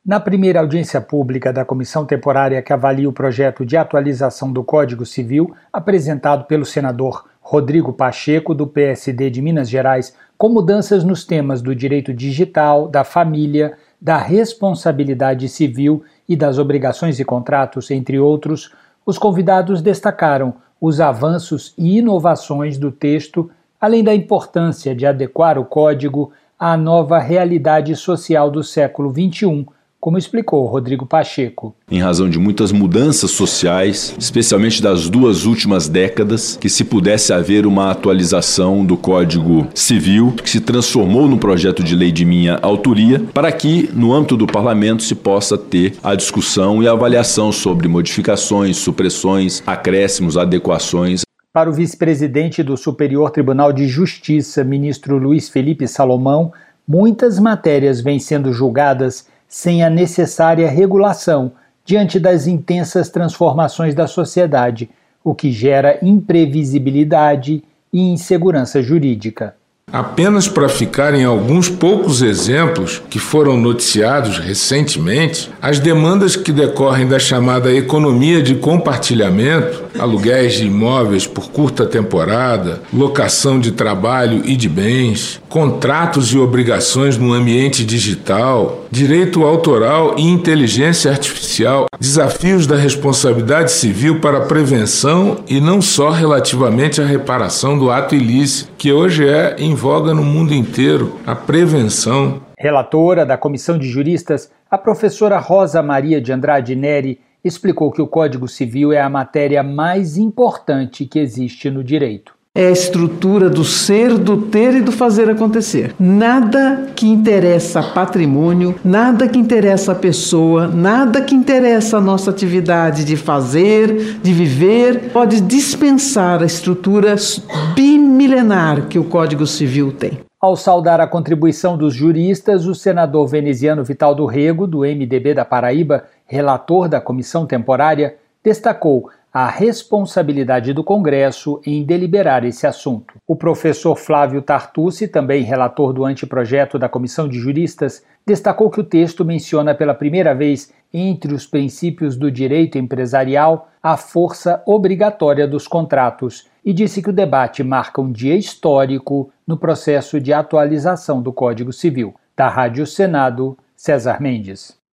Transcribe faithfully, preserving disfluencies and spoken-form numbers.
Na primeira audiência pública da comissão temporária que avalia o projeto de atualização do Código Civil, apresentado pelo senador Rodrigo Pacheco, do P S D de Minas Gerais, com mudanças nos temas do direito digital, da família, da responsabilidade civil e das obrigações e contratos, entre outros, os convidados destacaram os avanços e inovações do texto, além da importância de adequar o código à nova realidade social do século vinte e um, como explicou Rodrigo Pacheco. Em razão de muitas mudanças sociais, especialmente das duas últimas décadas, que se pudesse haver uma atualização do Código Civil, que se transformou no projeto de lei de minha autoria, para que, no âmbito do Parlamento, se possa ter a discussão e a avaliação sobre modificações, supressões, acréscimos, adequações. Para o vice-presidente do Superior Tribunal de Justiça, ministro Luiz Felipe Salomão, muitas matérias vêm sendo julgadas sem a necessária regulação diante das intensas transformações da sociedade, o que gera imprevisibilidade e insegurança jurídica. Apenas para ficar em alguns poucos exemplos que foram noticiados recentemente, as demandas que decorrem da chamada economia de compartilhamento, aluguéis de imóveis por curta temporada, locação de trabalho e de bens, contratos e obrigações no ambiente digital, direito autoral e inteligência artificial, desafios da responsabilidade civil para a prevenção e não só relativamente à reparação do ato ilícito, que hoje é em voga no mundo inteiro, a prevenção. Relatora da Comissão de Juristas, a professora Rosa Maria de Andrade Neri explicou que o Código Civil é a matéria mais importante que existe no direito. É a estrutura do ser, do ter e do fazer acontecer. Nada que interessa patrimônio, nada que interessa a pessoa, nada que interessa a nossa atividade de fazer, de viver, pode dispensar a estrutura bimilenar que o Código Civil tem. Ao saudar a contribuição dos juristas, o senador veneziano Vital do Rego, do M D B da Paraíba, relator da comissão temporária, destacou a responsabilidade do Congresso em deliberar esse assunto. O professor Flávio Tartucci, também relator do anteprojeto da Comissão de Juristas, destacou que o texto menciona pela primeira vez, entre os princípios do direito empresarial, a força obrigatória dos contratos e disse que o debate marca um dia histórico no processo de atualização do Código Civil. Da Rádio Senado, César Mendes.